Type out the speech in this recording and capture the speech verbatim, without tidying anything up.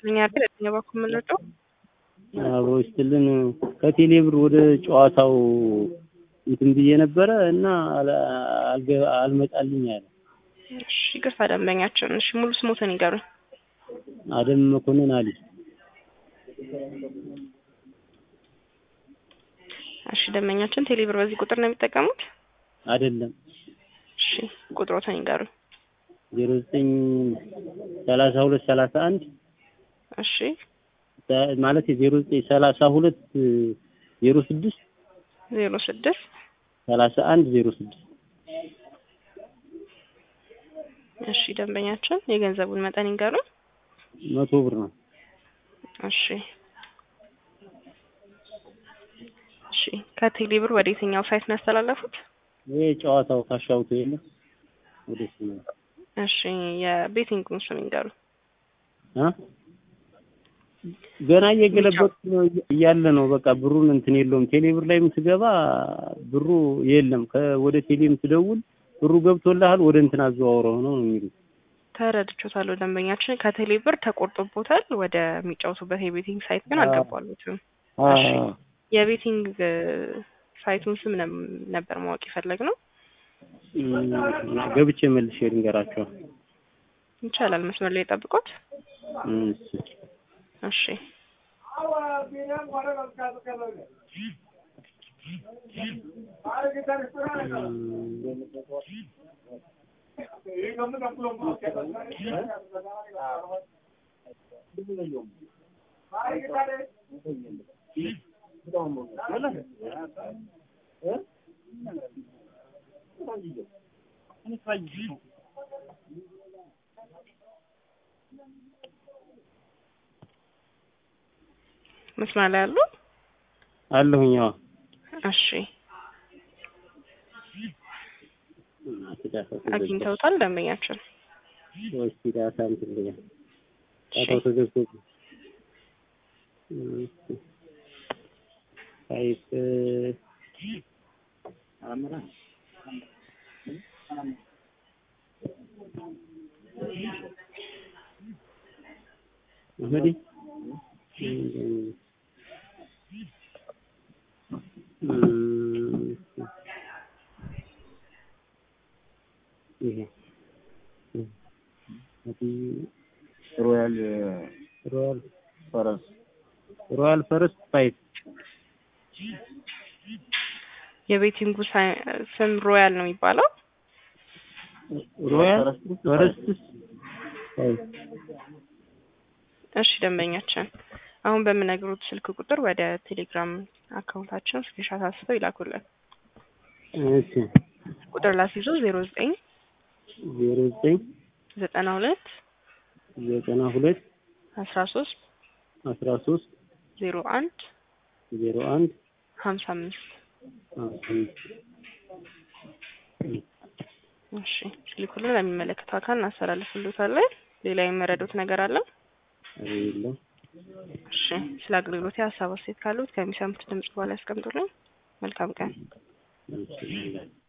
እኛ አይደል የባኩ ምንለው አብሮ ይስጥልን ከቴሌብር ወደ ጨዋታው እንትን ብዬ ነበረ እና አልመጣልኝ አለ። እሺ ይቅርታ ደንበኛችን እሺ ሙሉ ስሞትን ይገሩኝ። አደም መኮንን አሊ። እሺ ደንበኛችን ቴሌብር በዚህ ቁጥር ነው የሚጠቀሙት? አይደለም። እሺ ቁጥሮትን ይገሩኝ። ዜሮ ዘጠኝ ሰላሳ ሁለት ሰላሳ አንድ እሺ ማለት ዜሮ ዘጠኝ ሰላሳ ሁለት ዜሮ ስድስት ዜሮ ስድስት ሰላሳ አንድ ዜሮ ስድስት እሺ ደንበኛችን የገንዘቡን መጠን ይንገሩን። መቶ ብር ነው። እሺ እሺ ከቴሌብር ወደ የትኛው ሳይት ነው ያስተላለፉት? ይሄ ጨዋታው ካሻውቶ የለ ወደሱ ነው። እሺ የቤቲንጉን ስም ይንገሩን። አ ገና እየገለበጥ እያለ ነው በቃ ብሩን እንትን የለውም። ቴሌብር ላይም ስገባ ብሩ የለም። ወደ ቴሌም ስደውል ብሩ ገብቶልሃል ወደ እንትን አዘዋውረው ነው የሚሉት። ተረድቾታል። ደንበኛችን ከቴሌብር ተቆርጦቦታል። ወደ የሚጫወቱበት የቤቲንግ ሳይት ግን አልገባሉትም። እሺ የቤቲንግ ሳይቱን ስም ነበር ማወቅ የፈለግነው። ገብቼ መልሼ ልንገራቸው ይቻላል። መስመር ላይ ጠብቁት። እሺ እሺ መስመር ላይ አሉ አለሁኝ። እሺ አግኝተውታል ደንበኛችን? ወይስ ዳታ እንትን ብለህ ዳታው ተዘግቶ ሳይት አምራ አህመዲ ይሄ ሮያል ሮያል ፈረስ ሮያል ፈረስ ፋይት የቤቲንጉ ስም ሮያል ነው የሚባለው። ሮያል ፈረስ እሺ ደንበኛችን አሁን በምነግሩት ስልክ ቁጥር ወደ ቴሌግራም አካውንታችን ስክሪንሾት አንስተው ይላኩልን። እሺ ቁጥር ላስይዞ ዜሮ ዘጠኝ ዜሮ ዘጠኝ ዘጠና ሁለት ዘጠና ሁለት አስራ ሶስት አስራ ሶስት ዜሮ አንድ ዜሮ አንድ ሀምሳ አምስት እሺ ስልኩልን ለሚመለከተው አካል እናስተላልፍልዎታለን። ሌላ የመረዱት ነገር አለ? አይደለም። እሺ ስለ አገልግሎት ሀሳብ አስተያየት ካሉት ከሚሰሙት ድምጽ በኋላ ያስቀምጡልኝ። መልካም ቀን።